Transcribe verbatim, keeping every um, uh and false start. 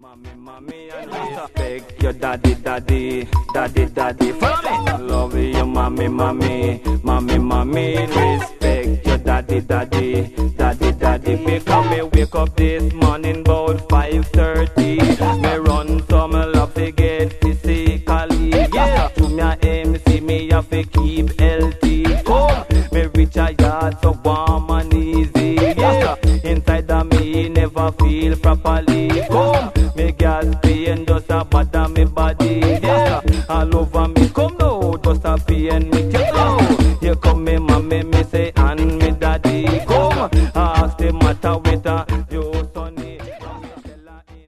Mommy, mommy, and respect your daddy, daddy, daddy, daddy. Follow me. Love your mommy, mommy, mommy, mommy. Respect your daddy, daddy, daddy, daddy. Because me wake up this morning about five thirty. Me run some love to get physically. Yeah, to me M C me have to keep healthy. Come, me reach a yard so warm and easy. Yeah, inside of me never feel properly. Come. Me gas pain just a bother me body, yeah. All over me